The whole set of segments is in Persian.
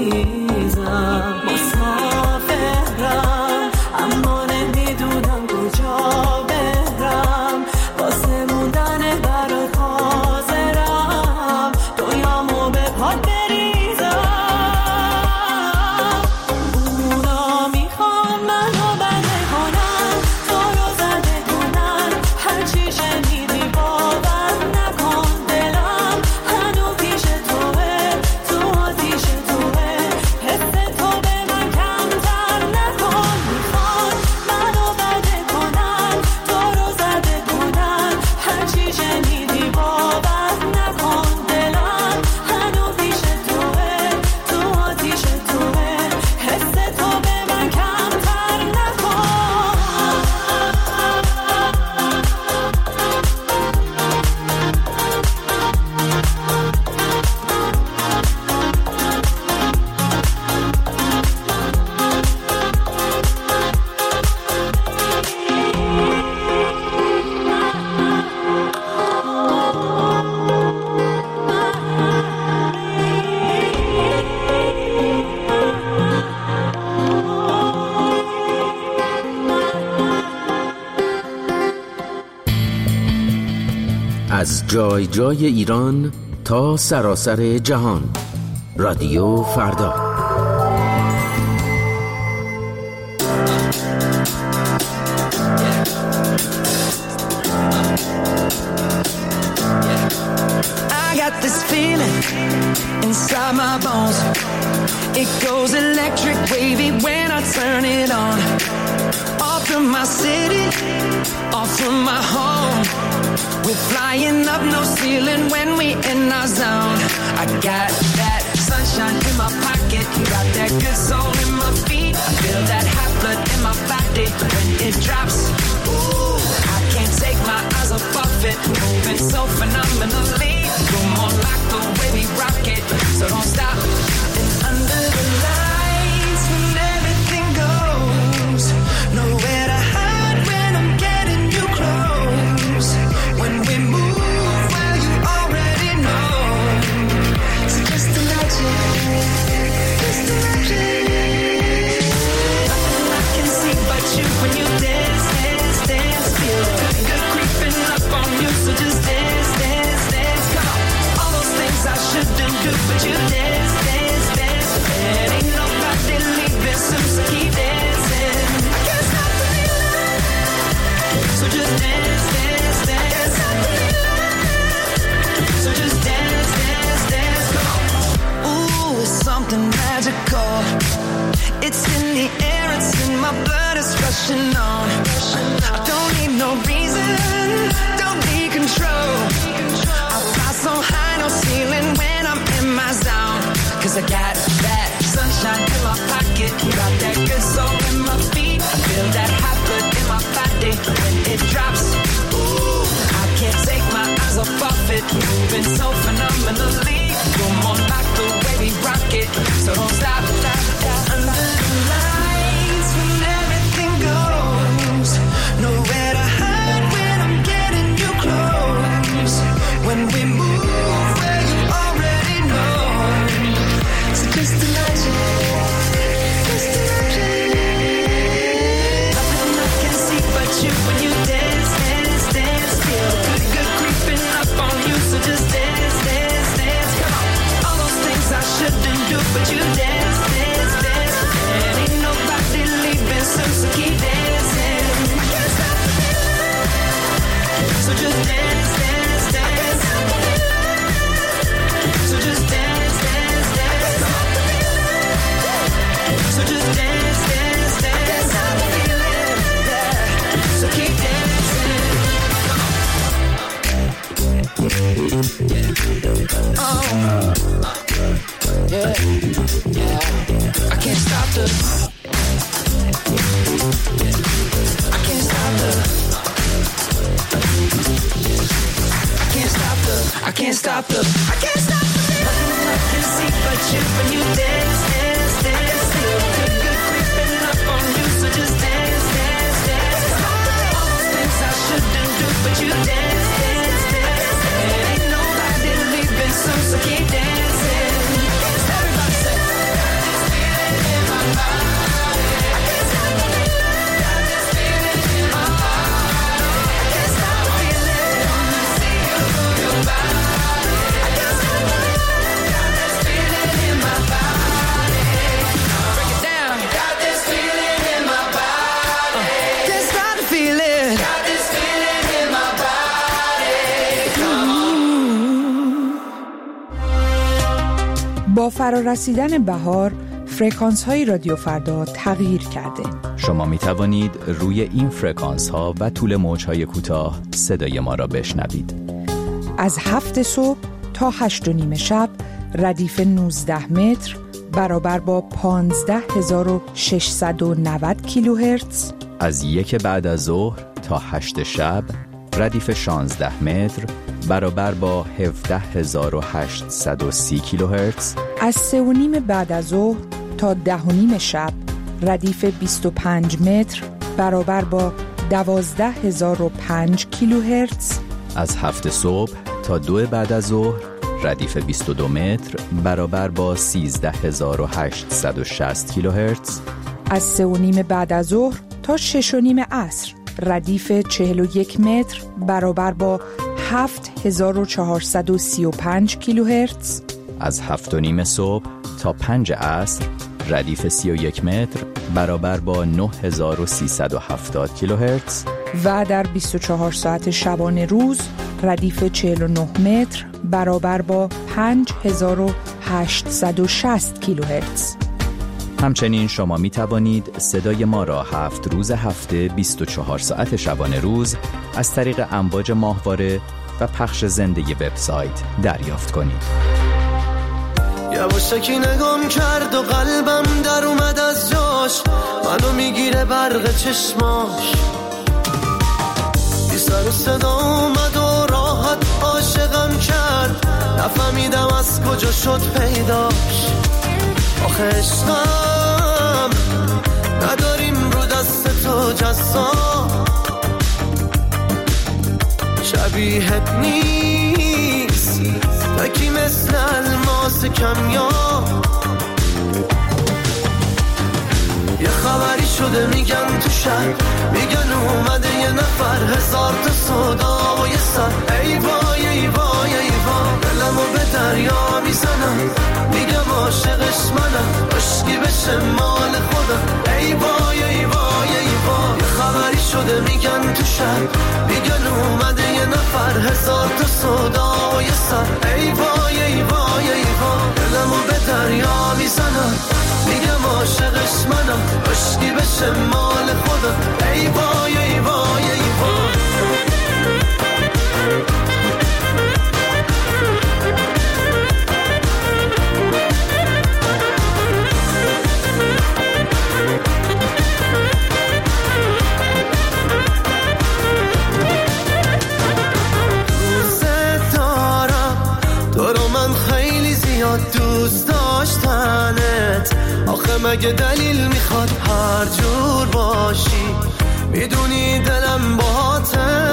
مریضم مسافرم اما نمیدونم کجا برم واسه موندن برات حاضرم دنیامو به پات بریزم اونا میخوان منو بنده کنن تو رو زده کنن هرچی شنیدی باور نکن دلم هنو پیش توه تو آتیش توه حس تو به من کمتر نکن میخوان منو بنده کنن تو رو زده کنن هرچی شنیدی باور نکن دلم هنو پیش توه تو آتیش توه حس تو به من کمتر نکن از جای جای ایران تا سراسر جهان رادیو فردا. I got this feeling inside my bones. It goes electric wavy when I turn it on. Off from my city, off from my home. We're flying up no ceiling when we in our zone. I got that sunshine in my pocket, got that good soul in my feet. I feel that hot blood in my body when it drops. Ooh, I can't take my eyes off of it, moving so phenomenally. You're more like the way we rock it, so don't stop. And under the lights when everything goes, nowhere to hide when I'm getting you close. When we move, well you already know. So just imagine, just imagine. Nothing I can see but you when you dance, dance, dance. Feel good creeping up on you, so just dance, dance, dance. Come on, all those things I shouldn't do, but you dance, dance, dance. And ain't nobody leaving soon, so keep dancing. I can't stop the feeling, so just dance, dance, dance. So just dance, dance, dance, come on. Ooh, it's something magical. It's in the air, it's in my blood, it's rushing on. I don't need no reason, don't need control. I fly so high, no ceiling when I'm in my zone. Cause I got that sunshine in my pocket, got that good soul in my feet. I feel that hot blood in my body when it drops. Ooh, I can't take my eyes off of it, moving so phenomenally. You're more like the way we rock it, so don't stop, stop, stop. Under the lights when everything goes, nowhere to hide when I'm getting you close. When we move, well you already know. So just imagine, just imagine. Nothing I can see but you when you dance, dance, dance. Feel good creeping up on you, so just dance, dance, dance. Come on, all those things I shouldn't do, but you dance, dance, dance. And ain't nobody leaving soon, so keep dancing. I can't stop the feeling, so just dance, dance, dance. So just dance, dance, dance. So just dance, dance, dance. So keep dancing. Oh, yeah, yeah. I can't stop the. I can't stop the. I can't stop the. I can't stop the. I can't stop the. Nothing I can see but you when you dance, dance, dance. Feel good creeping up on you, so just dance, dance, dance. All those things I shouldn't do, but you dance, dance, dance. And ain't nobody leaving soon, so keep dancing. Everybody say. فرارسیدن بهار فرکانس های رادیو فردا تغییر کرده. شما می توانید روی این فرکانس ها و طول موج های کوتاه صدای ما را بشنوید. از 7 صبح تا 8:30 شب ردیف 19 متر برابر با 15690 کیلوهرتز. از 1 بعد از ظهر تا 8 شب ردیف 16 متر برابر با 17830 کیلوهرتز. از 3:30 بعد از ظهر تا 10:30 شب ردیف 25 متر برابر با 12005 کیلوهرتز. از 7 صبح تا 2 بعد از ظهر ردیف 22 متر برابر با 13860 کیلوهرتز. از 3:30 بعد از ظهر تا 6:30 عصر ردیف 41 متر برابر با 7435 کیلوهرتز. از 7:30 صبح تا 5 عصر ردیف 31 متر برابر با 9370 کیلوهرتز. و در 24 ساعت شبانه روز ردیف 49 متر برابر با 5860 کیلوهرتز. همچنین شما می توانید صدای ما را 7 روز هفته 24 ساعت شبانه روز از طریق امواج ماهواره و پخش زنده وبسایت دریافت کنید. یواشکی نگام کرد و قلبم در اومد از جاش، منو میگیره برق چشماش، بی سر و صدا اومد و راحت عاشقم کرد، نفهمیدم از کجا شد پیداش. آخه عشقم نداریم رو دست تو جزا، شبیهت نیست تکی مثل الماس کمیاب. یه خبری شده میگن تو شهر، میگن اومده یه نفر، هزار تا صدا و یه سر. ای وای ای وای ای وای، دلمو به دریا میزنم، میگم عاشقش منم، عشقی بشه مال خودم. ای وای ای وای ای وای، یه خبری شده میگن تو شهر، میگن اومده یه نفر، هزار تا صدا و یه سر. ای وای ای وای ای وای، دلمو به دریا میزنم، میگم عاشقش منم، عشقی بشه مال خودم. ای وای ای وای ای وای. دوست داشتنت آخه مگه دلیل میخواد هر جور باشی، میدونی دلم باته،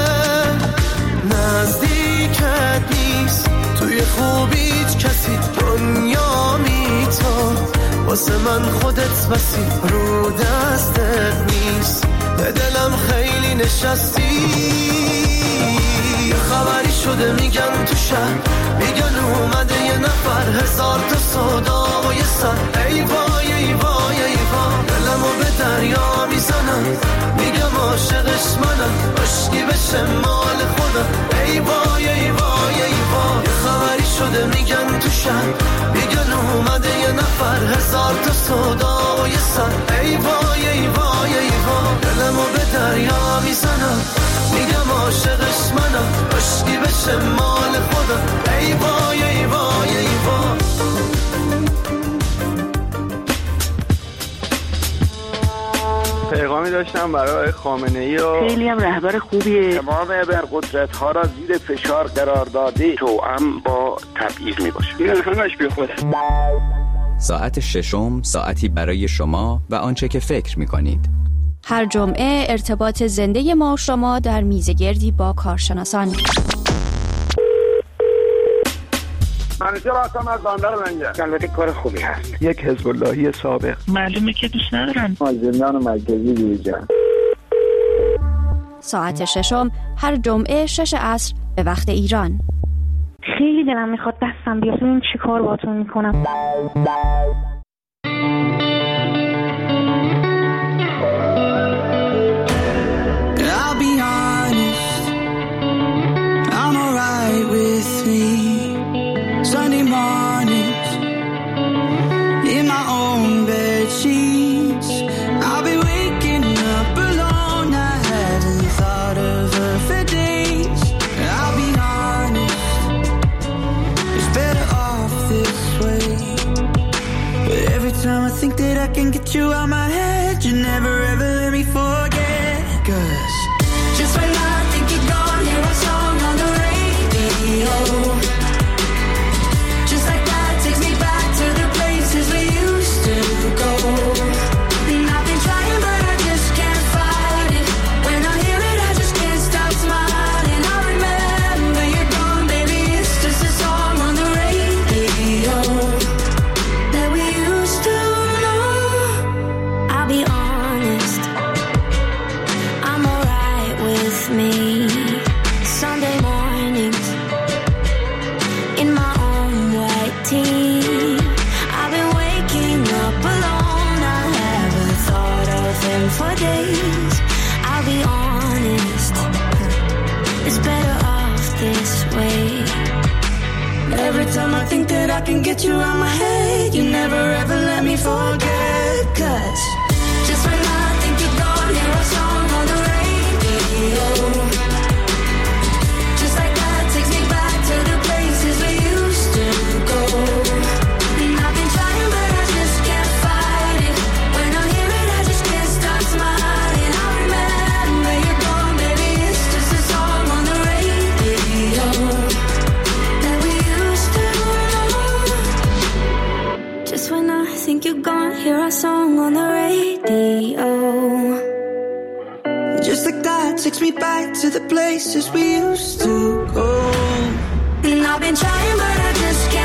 نزدیکت نیست توی خوبیت کسی، دنیا میتون واسه من خودت بسی، رو دستت نیست به دلم خیلی نشستی. خبری شده میگن تو شهر، میگن اومده یه نفر، هزار تا صدا و یه سر. ای وای ای وای ای وای، دلمو به دریا میزنم، میگم عاشقش منم، عشقی بشه مال خودم. ای وای ای وای ای وای، یه خبری شده میگن تو شهر، میگن اومده یه نفر، هزار تا صدا و یه سر. ای وای ای وای ای وای، دلمو به دریا میزنم، میگم عاشقش منم، عشقی بشه مال خودم. ای وای ای وای ای وای. پیغامی داشتم برای خامنه‌ای و خیلی هم رهبر خوبیه، تمام ابرقدرت‌ها را زیر فشار قرار داده، توأم با تبعیض میباشه. این همش بی خوده. ساعت ششم ساعتی برای شما و آنچه که فکر می‌کنید. هر جمعه ارتباط زنده ما شما در میزگردی با کارشناسان. منیجر هستم از بندر منجر. البته کار خوبی هست. یک حزب اللهی سابق. معلومه که دوست ندارن. زندان مرکزی بیرجان. ساعت ششم هر جمعه 6 عصر به وقت ایران. خیلی دلم میخواد دستم بیاد، این چی کار باهاتون میکنم. time I think that I can get you out my head, you never ever let me forget. 'Cause just when I think you're gone, hear a song on the radio. Just like that takes me back to the places we used to go. And I've been trying but I just can't fight it. When I hear it I just can't stop smiling. I remember you're gone, baby, it's just a song on the radio that we used to know. I'll be honest, I'm alright with me. Sunday mornings in my own white tee, I've been waking up alone. I haven't thought of him for days. I'll be honest, it's better off this way. Every time I think that I can get you out my head, you never ever let me forget. 'Cause just when I think you're gone, hear a song on the radio. Just like that takes me back to the places we used to go. And I've been trying but I just can't fight it. When I hear it I just can't stop smiling. I remember you're gone, baby, it's just a song on the radio that we used to know. Just when I think you're gone, hear a song on the radio. Just like that takes me back to the places we used to go. And I've been trying but I just can't